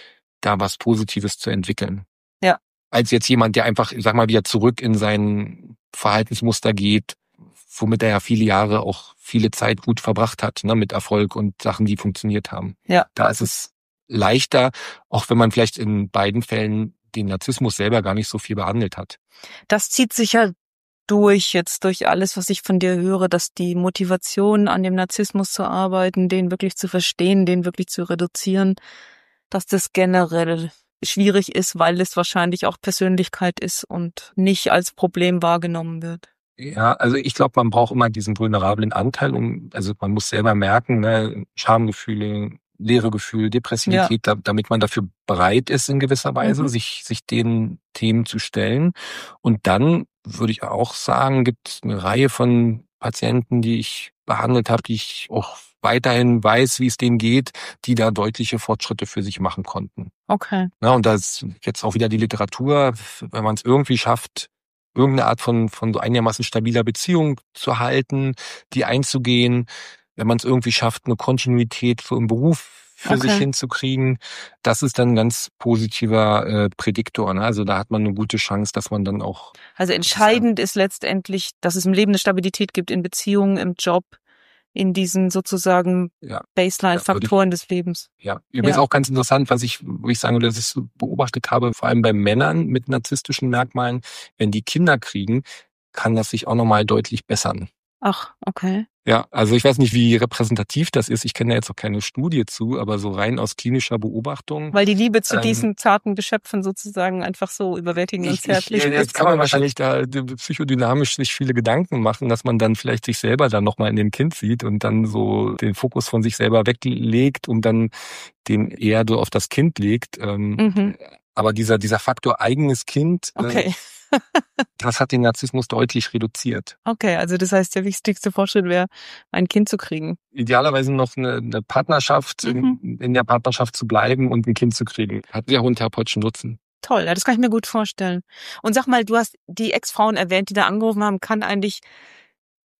Speaker 3: da was Positives zu entwickeln.
Speaker 2: Ja.
Speaker 3: Als jetzt jemand, der einfach, ich sag mal, wieder zurück in sein Verhaltensmuster geht, womit er ja viele Jahre auch viele Zeit gut verbracht hat, ne, mit Erfolg und Sachen, die funktioniert haben.
Speaker 2: Ja.
Speaker 3: Da ist es leichter, auch wenn man vielleicht in beiden Fällen den Narzissmus selber gar nicht so viel behandelt hat.
Speaker 2: Das zieht sich ja durch jetzt, durch alles, was ich von dir höre, dass die Motivation, an dem Narzissmus zu arbeiten, den wirklich zu verstehen, den wirklich zu reduzieren, dass das generell schwierig ist, weil es wahrscheinlich auch Persönlichkeit ist und nicht als Problem wahrgenommen wird.
Speaker 3: Ja, also ich glaube, man braucht immer diesen vulnerablen Anteil, um, also man muss selber merken, ne, Schamgefühle, leere Gefühl, Depressivität, ja. da, damit man dafür bereit ist in gewisser Weise, mhm. sich sich den Themen zu stellen. Und dann würde ich auch sagen, gibt es eine Reihe von Patienten, die ich behandelt habe, die ich auch weiterhin weiß, wie es denen geht, die da deutliche Fortschritte für sich machen konnten.
Speaker 2: Okay.
Speaker 3: Ja, und da ist jetzt auch wieder die Literatur, wenn man es irgendwie schafft, irgendeine Art von von so einigermaßen stabiler Beziehung zu halten, die einzugehen, wenn man es irgendwie schafft, eine Kontinuität so im Beruf für okay. sich hinzukriegen, das ist dann ein ganz positiver äh, Prädiktor. Ne? Also da hat man eine gute Chance, dass man dann auch...
Speaker 2: Also entscheidend ist letztendlich, dass es im Leben eine Stabilität gibt, in Beziehungen, im Job, in diesen sozusagen ja. Baseline-Faktoren des Lebens.
Speaker 3: Ja, übrigens ja. auch ganz interessant, was ich, wo ich sagen würde, dass ich so beobachtet habe, vor allem bei Männern mit narzisstischen Merkmalen, wenn die Kinder kriegen, kann das sich auch nochmal deutlich bessern.
Speaker 2: Ach, okay.
Speaker 3: Ja, also ich weiß nicht, wie repräsentativ das ist. Ich kenne da jetzt auch keine Studie zu, aber so rein aus klinischer Beobachtung.
Speaker 2: Weil die Liebe zu ähm, diesen zarten Geschöpfen sozusagen einfach so überwältigend und zärtlich ist.
Speaker 3: Jetzt kann man wahrscheinlich da psychodynamisch sich viele Gedanken machen, dass man dann vielleicht sich selber dann nochmal in dem Kind sieht und dann so den Fokus von sich selber weglegt und dann den eher so auf das Kind legt. Mhm. Aber dieser dieser Faktor eigenes Kind,
Speaker 2: okay.
Speaker 3: äh, das hat den Narzissmus deutlich reduziert.
Speaker 2: Okay, also das heißt, der wichtigste Fortschritt wäre, ein Kind zu kriegen.
Speaker 3: Idealerweise noch eine, eine Partnerschaft, mhm. in, in der Partnerschaft zu bleiben und ein Kind zu kriegen. Hat sehr hohen therapeutischen Nutzen.
Speaker 2: Toll, ja, das kann ich mir gut vorstellen. Und sag mal, du hast die Ex-Frauen erwähnt, die da angerufen haben. Kann eigentlich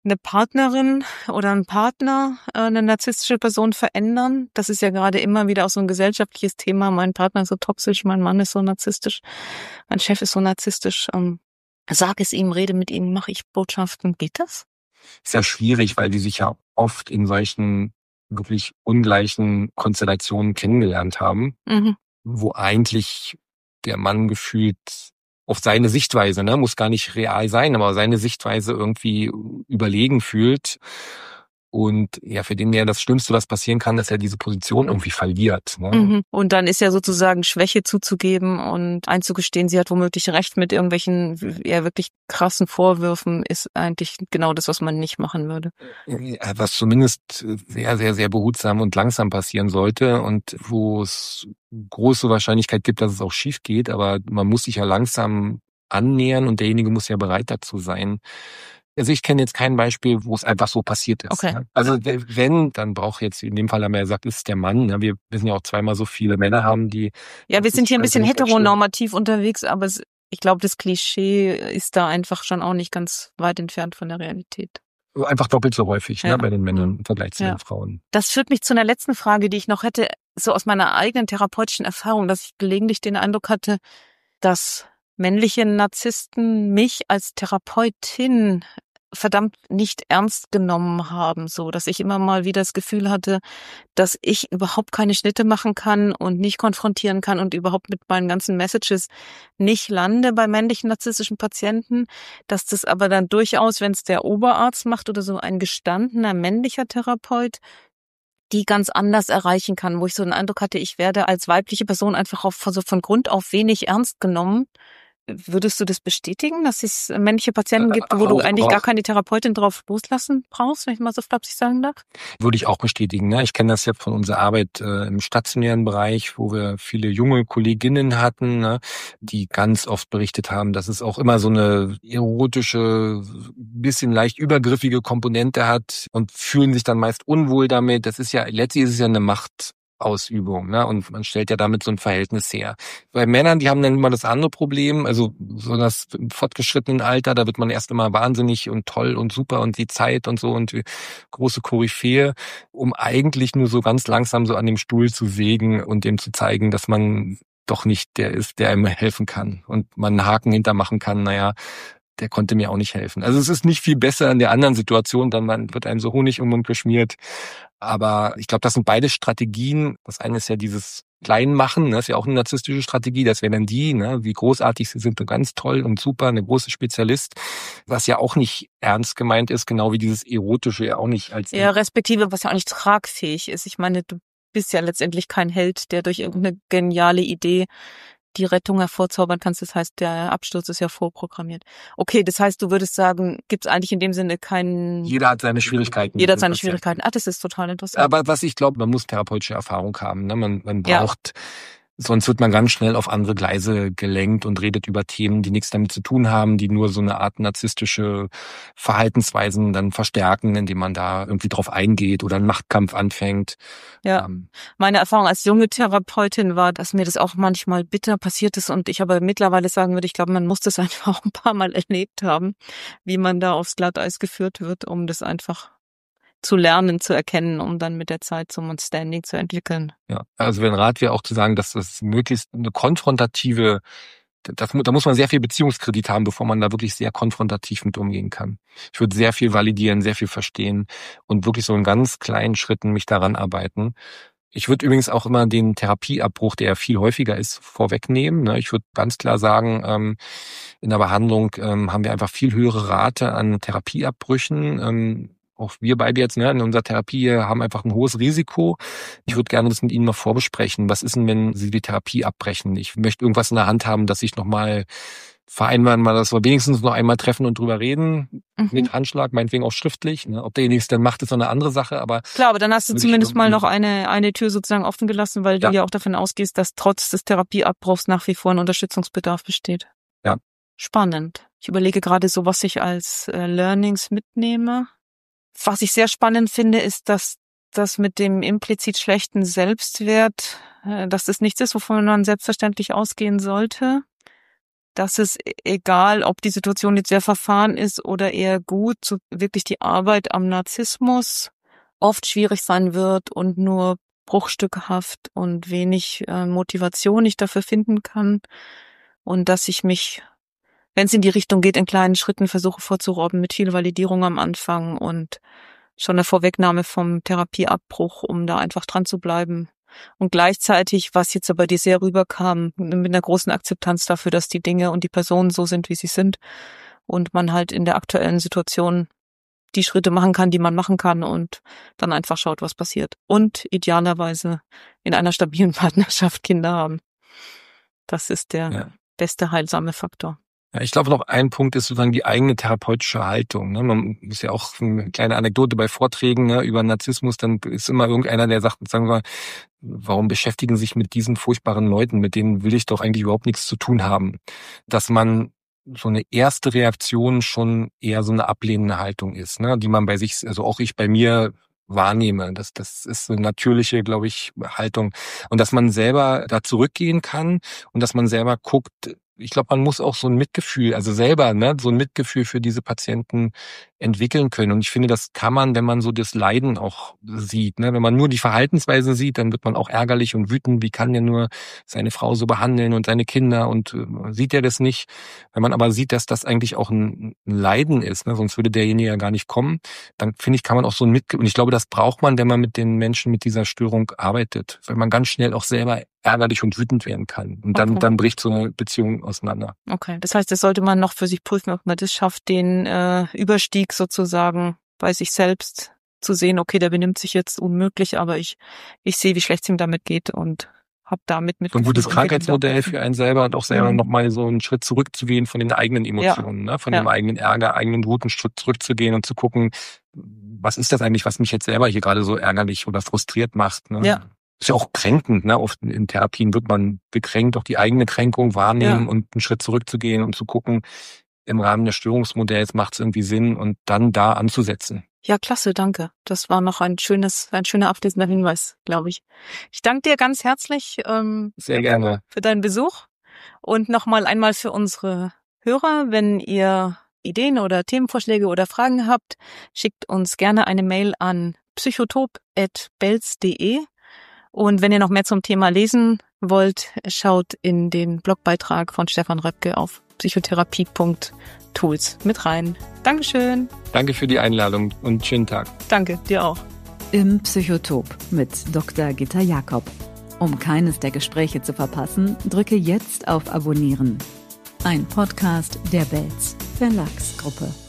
Speaker 2: eine Partnerin oder ein Partner, äh, eine narzisstische Person verändern? Das ist ja gerade immer wieder auch so ein gesellschaftliches Thema. Mein Partner ist so toxisch, mein Mann ist so narzisstisch, mein Chef ist so narzisstisch. Ähm, sag es ihm, rede mit ihm, mache ich Botschaften. Geht das?
Speaker 3: Ist ja schwierig, weil die sich ja oft in solchen wirklich ungleichen Konstellationen kennengelernt haben,
Speaker 2: Mhm.
Speaker 3: wo eigentlich der Mann gefühlt auf seine Sichtweise, ne, muss gar nicht real sein, aber seine Sichtweise irgendwie überlegen fühlt. Und ja, für den ja das Schlimmste, was passieren kann, dass er diese Position irgendwie verliert. Ne?
Speaker 2: Mhm. Und dann ist ja sozusagen Schwäche zuzugeben und einzugestehen, sie hat womöglich recht mit irgendwelchen eher wirklich krassen Vorwürfen, ist eigentlich genau das, was man nicht machen würde.
Speaker 3: Was zumindest sehr, sehr, sehr behutsam und langsam passieren sollte und wo es große Wahrscheinlichkeit gibt, dass es auch schief geht, aber man muss sich ja langsam annähern und derjenige muss ja bereit dazu sein. Also ich kenne jetzt kein Beispiel, wo es einfach so passiert ist.
Speaker 2: Okay.
Speaker 3: Ne? Also wenn, dann braucht jetzt, in dem Fall haben wir ja gesagt, ist es der Mann. Ne? Wir wissen ja auch zweimal so viele Männer haben, die...
Speaker 2: Ja, wir sind hier ein bisschen
Speaker 3: also
Speaker 2: heteronormativ unterwegs, aber es, ich glaube, das Klischee ist da einfach schon auch nicht ganz weit entfernt von der Realität.
Speaker 3: Einfach doppelt so häufig,
Speaker 2: Ja.
Speaker 3: ne, bei den Männern im Vergleich zu
Speaker 2: Ja.
Speaker 3: den Frauen.
Speaker 2: Das führt mich zu einer letzten Frage, die ich noch hätte, so aus meiner eigenen therapeutischen Erfahrung, dass ich gelegentlich den Eindruck hatte, dass männliche Narzissten mich als Therapeutin verdammt nicht ernst genommen haben, so dass ich immer mal wieder das Gefühl hatte, dass ich überhaupt keine Schnitte machen kann und nicht konfrontieren kann und überhaupt mit meinen ganzen Messages nicht lande bei männlichen narzisstischen Patienten, dass das aber dann durchaus, wenn es der Oberarzt macht oder so ein gestandener männlicher Therapeut, die ganz anders erreichen kann, wo ich so den Eindruck hatte, ich werde als weibliche Person einfach auf, also von Grund auf wenig ernst genommen. Würdest du das bestätigen, dass es männliche Patienten gibt, wo du eigentlich gar keine Therapeutin drauf loslassen brauchst, wenn ich mal so flapsig sagen darf?
Speaker 3: Würde ich auch bestätigen. Ne? Ich kenne das ja von unserer Arbeit äh, im stationären Bereich, wo wir viele junge Kolleginnen hatten, ne? Die ganz oft berichtet haben, dass es auch immer so eine erotische, bisschen leicht übergriffige Komponente hat und fühlen sich dann meist unwohl damit. Das ist ja, letztlich ist es ja eine Macht. Ausübung, ne? Und man stellt ja damit so ein Verhältnis her. Bei Männern, die haben dann immer das andere Problem, also so das im fortgeschrittenen Alter, da wird man erst immer wahnsinnig und toll und super und die Zeit und so und die große Koryphäe, um eigentlich nur so ganz langsam so an dem Stuhl zu sägen und dem zu zeigen, dass man doch nicht der ist, der einem helfen kann und man einen Haken hintermachen kann, naja, der konnte mir auch nicht helfen. Also es ist nicht viel besser in der anderen Situation, dann man wird einem so Honig um den Mund geschmiert. Aber ich glaube, das sind beide Strategien. Das eine ist ja dieses Kleinmachen, das ist ja auch eine narzisstische Strategie. Das wäre dann die, ne, wie großartig sie sind und ganz toll und super, eine große Spezialist. Was ja auch nicht ernst gemeint ist, genau wie dieses Erotische ja auch nicht als...
Speaker 2: Ja, respektive, was ja auch nicht tragfähig ist. Ich meine, du bist ja letztendlich kein Held, der durch irgendeine geniale Idee die Rettung hervorzaubern kannst. Das heißt, der Absturz ist ja vorprogrammiert. Okay, das heißt, du würdest sagen, gibt es eigentlich in dem Sinne keinen...
Speaker 3: Jeder hat seine Schwierigkeiten.
Speaker 2: Jeder hat seine Schwierigkeiten. Ah, das ist total interessant.
Speaker 3: Aber was ich glaube, man muss therapeutische Erfahrung haben. Ne? Man, man braucht... Ja. Sonst wird man ganz schnell auf andere Gleise gelenkt und redet über Themen, die nichts damit zu tun haben, die nur so eine Art narzisstische Verhaltensweisen dann verstärken, indem man da irgendwie drauf eingeht oder einen Machtkampf anfängt.
Speaker 2: Ja, ähm. Meine Erfahrung als junge Therapeutin war, dass mir das auch manchmal bitter passiert ist und ich aber mittlerweile sagen würde, ich glaube, man muss das einfach auch ein paar Mal erlebt haben, wie man da aufs Glatteis geführt wird, um das einfach zu lernen, zu erkennen, um dann mit der Zeit so ein Standing zu entwickeln.
Speaker 3: Ja, also wenn Rat wäre auch zu sagen, dass das möglichst eine konfrontative, das, da muss man sehr viel Beziehungskredit haben, bevor man da wirklich sehr konfrontativ mit umgehen kann. Ich würde sehr viel validieren, sehr viel verstehen und wirklich so in ganz kleinen Schritten mich daran arbeiten. Ich würde übrigens auch immer den Therapieabbruch, der ja viel häufiger ist, vorwegnehmen. Ich würde ganz klar sagen, in der Behandlung haben wir einfach viel höhere Rate an Therapieabbrüchen. Auch wir beide jetzt, ne, in unserer Therapie haben einfach ein hohes Risiko. Ich würde gerne das mit Ihnen mal vorbesprechen. Was ist denn, wenn Sie die Therapie abbrechen? Ich möchte irgendwas in der Hand haben, dass ich nochmal vereinbaren, mal, dass wir wenigstens noch einmal treffen und drüber reden. Mhm. Mit Handschlag, meinetwegen auch schriftlich. Ne? Ob derjenige es dann macht, ist noch eine andere Sache. Aber
Speaker 2: klar, aber dann hast du zumindest mal noch eine eine Tür sozusagen offen gelassen, weil ja. du ja auch davon ausgehst, dass trotz des Therapieabbruchs nach wie vor ein Unterstützungsbedarf besteht.
Speaker 3: Ja.
Speaker 2: Spannend. Ich überlege gerade so, was ich als äh, Learnings mitnehme. Was ich sehr spannend finde, ist, dass das mit dem implizit schlechten Selbstwert, dass das nichts ist, wovon man selbstverständlich ausgehen sollte. dass es egal, ob die Situation jetzt sehr verfahren ist oder eher gut, so wirklich die Arbeit am Narzissmus oft schwierig sein wird und nur bruchstückhaft und wenig äh, Motivation ich dafür finden kann und dass ich mich, wenn es in die Richtung geht, in kleinen Schritten versuche vorzurobben mit viel Validierung am Anfang und schon eine Vorwegnahme vom Therapieabbruch, um da einfach dran zu bleiben. Und gleichzeitig, was jetzt aber dir sehr rüberkam, mit einer großen Akzeptanz dafür, dass die Dinge und die Personen so sind, wie sie sind und man halt in der aktuellen Situation die Schritte machen kann, die man machen kann und dann einfach schaut, was passiert. Und idealerweise in einer stabilen Partnerschaft Kinder haben. Das ist der ja. beste heilsame Faktor.
Speaker 3: Ja, ich glaube, noch ein Punkt ist sozusagen die eigene therapeutische Haltung. Ne? Man ist ja auch eine kleine Anekdote bei Vorträgen, ne, über Narzissmus, dann ist immer irgendeiner, der sagt, sagen wir, warum beschäftigen Sie sich mit diesen furchtbaren Leuten, mit denen will ich doch eigentlich überhaupt nichts zu tun haben. Dass man so eine erste Reaktion schon eher so eine ablehnende Haltung ist, ne, die man bei sich, also auch ich bei mir wahrnehme. Das, das ist eine natürliche, glaube ich, Haltung. Und dass man selber da zurückgehen kann und dass man selber guckt, ich glaube, man muss auch so ein Mitgefühl, also selber, ne, so ein Mitgefühl für diese Patienten entwickeln können. Und ich finde, das kann man, wenn man so das Leiden auch sieht, ne, wenn man nur die Verhaltensweise sieht, dann wird man auch ärgerlich und wütend. Wie kann der nur seine Frau so behandeln und seine Kinder und äh, sieht er das nicht? Wenn man aber sieht, dass das eigentlich auch ein, ein Leiden ist, ne, sonst würde derjenige ja gar nicht kommen, dann finde ich, kann man auch so ein Mitgefühl, und ich glaube, das braucht man, wenn man mit den Menschen mit dieser Störung arbeitet, weil man ganz schnell auch selber ärgerlich und wütend werden kann. Und dann, okay. dann bricht so eine Beziehung auseinander.
Speaker 2: Okay, das heißt, das sollte man noch für sich prüfen, ob man das schafft, den äh, Überstieg sozusagen bei sich selbst zu sehen, okay, der benimmt sich jetzt unmöglich, aber ich ich sehe, wie schlecht es ihm damit geht und habe damit mit.
Speaker 3: So ein gutes Krankheitsmodell für einen selber und auch selber mhm. nochmal so einen Schritt zurückzugehen von den eigenen Emotionen, ja. ne? von ja. dem eigenen Ärger, eigenen Wut einen Schritt zurückzugehen und zu gucken, was ist das eigentlich, was mich jetzt selber hier gerade so ärgerlich oder frustriert macht. Ne?
Speaker 2: Ja.
Speaker 3: Ist ja auch kränkend, ne? Oft in Therapien wird man gekränkt, auch die eigene Kränkung wahrnehmen ja. und einen Schritt zurückzugehen und zu gucken, im Rahmen des Störungsmodells macht es irgendwie Sinn und dann da anzusetzen.
Speaker 2: Ja, klasse, danke. Das war noch ein schönes, ein schöner abschließender Hinweis, glaube ich. Ich danke dir ganz herzlich ähm,
Speaker 3: Sehr gerne
Speaker 2: für deinen Besuch und nochmal einmal für unsere Hörer, wenn ihr Ideen oder Themenvorschläge oder Fragen habt, schickt uns gerne eine Mail an psychotop at belz punkt de. Und wenn ihr noch mehr zum Thema lesen wollt, schaut in den Blogbeitrag von Stefan Röpke auf psychotherapie punkt tools mit rein. Dankeschön.
Speaker 3: Danke für die Einladung und schönen Tag.
Speaker 2: Danke, dir auch.
Speaker 1: Im Psychotop mit Doktor Gitta Jakob. Um keines der Gespräche zu verpassen, drücke jetzt auf Abonnieren. Ein Podcast der Belz Verlagsgruppe.